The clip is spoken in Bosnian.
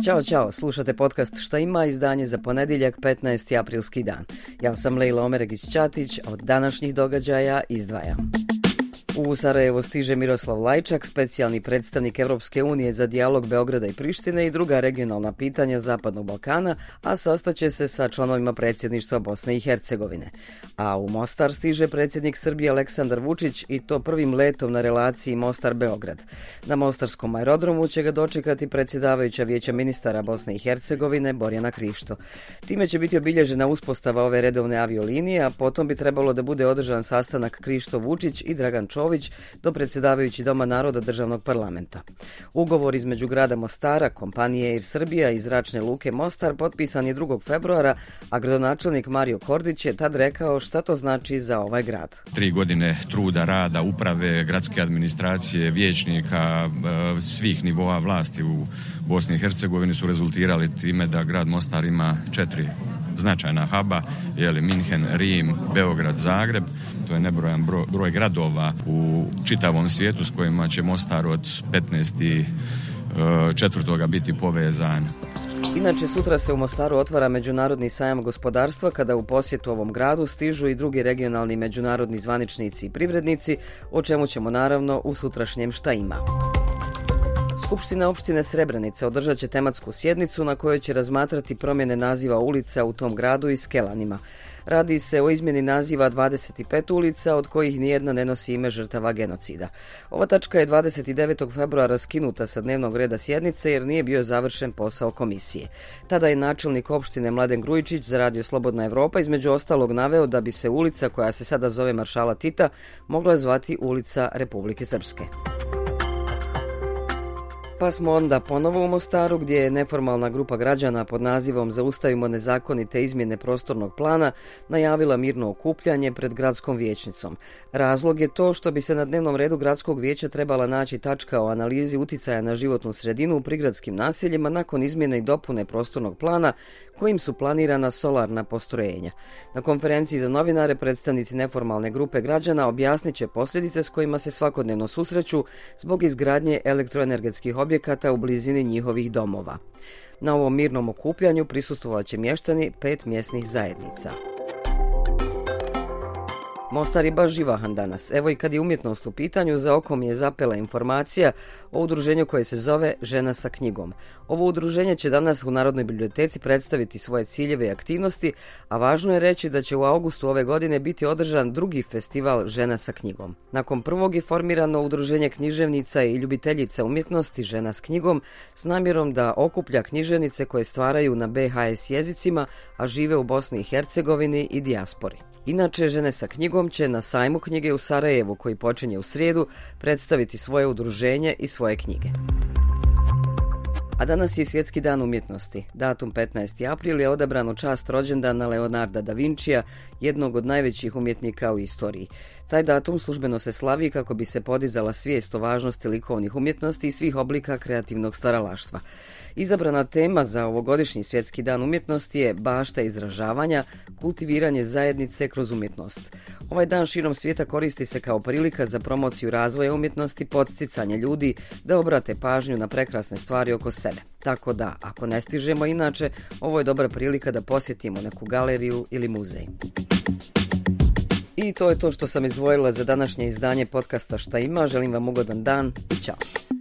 Ćao, slušate podcast Šta ima, izdanje za ponedjeljak 15. aprilski dan. Ja sam Lejla Omeregić-Ćatić, a od današnjih događaja izdvajam. U Sarajevo stiže Miroslav Lajčak, specijalni predstavnik Europske unije za dijalog Beograda i Prištine i druga regionalna pitanja Zapadnog Balkana, a sastaće se sa članovima predsjedništva Bosne i Hercegovine. A u Mostar stiže predsjednik Srbije Aleksandar Vučić i to prvim letom na relaciji Mostar-Beograd. Na mostarskom aerodromu će ga dočekati predsjedavajuća Vijeća ministara Bosne i Hercegovine Borjana Krišto. Time će biti obilježena uspostava ove redovne aviolinije, a potom bi trebalo da bude održan sastanak Krišto-Vučić i Dragan Čović do predsjedavajući Doma naroda državnog parlamenta. Ugovor između grada Mostara, kompanije Air Srbija i zračne luke Mostar potpisan je 2. februara, a gradonačelnik Mario Kordić je tad rekao šta to znači za ovaj grad. 3 godine truda, rada, uprave, gradske administracije, vijećnika, svih nivoa vlasti u Bosni i Hercegovini su rezultirali time da grad Mostar ima 4 značajna huba, Minhen, Rim, Beograd, Zagreb. To je nebrojan broj gradova u čitavom svijetu s kojima će Mostar od 15.4. biti povezan. Inače, sutra se u Mostaru otvara Međunarodni sajam gospodarstva, kada u posjetu ovom gradu stižu i drugi regionalni međunarodni zvaničnici i privrednici, o čemu ćemo naravno u sutrašnjem Šta ima. Skupština opštine Srebrenica održat će tematsku sjednicu na kojoj će razmatrati promjene naziva ulica u tom gradu i Skelanima. Radi se o izmjeni naziva 25 ulica, od kojih nijedna ne nosi ime žrtava genocida. Ova tačka je 29. februara skinuta sa dnevnog reda sjednice jer nije bio završen posao komisije. Tada je načelnik opštine Mladen Grujičić za Radio Slobodna Evropa između ostalog naveo da bi se ulica, koja se sada zove Maršala Tita, mogla zvati ulica Republike Srpske. Pa smo onda ponovo u Mostaru, gdje je neformalna grupa građana pod nazivom Zaustavimo nezakonite izmjene prostornog plana najavila mirno okupljanje pred gradskom vijećnicom. Razlog je to što bi se na dnevnom redu gradskog vijeća trebala naći tačka o analizi uticaja na životnu sredinu u prigradskim naseljima nakon izmjene i dopune prostornog plana kojim su planirana solarna postrojenja. Na konferenciji za novinare predstavnici neformalne grupe građana objasnit će posljedice s kojima se svakodnevno susreću zbog izgradnje elektroenergetskih objekata u blizini njihovih domova. Na ovom mirnom okupljanju prisustvovat će mještani 5 mjesnih zajednica. Mostar je baš živahan danas. Evo i kad je umjetnost u pitanju, za oko mi je zapela informacija o udruženju koje se zove Žena sa knjigom. Ovo udruženje će danas u Narodnoj biblioteci predstaviti svoje ciljeve i aktivnosti, a važno je reći da će u augustu ove godine biti održan drugi festival Žena sa knjigom. Nakon prvog je formirano udruženje književnica i ljubiteljica umjetnosti Žena s knjigom s namjerom da okuplja književnice koje stvaraju na BHS jezicima, a žive u Bosni i Hercegovini i dijaspori. Inače, Žene sa knjigom će na sajmu knjige u Sarajevu, koji počinje u srijedu, predstaviti svoje udruženje i svoje knjige. A danas je Svjetski dan umjetnosti. Datum 15. april je odabran u čast rođendana Leonarda da Vincija, jednog od najvećih umjetnika u istoriji. Taj datum službeno se slavi kako bi se podizala svijest o važnosti likovnih umjetnosti i svih oblika kreativnog stvaralaštva. Izabrana tema za ovogodišnji Svjetski dan umjetnosti je bašta izražavanja, kultiviranje zajednice kroz umjetnost. Ovaj dan širom svijeta koristi se kao prilika za promociju razvoja umjetnosti, podsticanje ljudi da obrate pažnju na prekrasne stvari oko sebe. Tako da, ako ne stižemo inače, ovo je dobra prilika da posjetimo neku galeriju ili muzej. I to je to što sam izdvojila za današnje izdanje podcasta Šta ima. Želim vam ugodan dan i čao.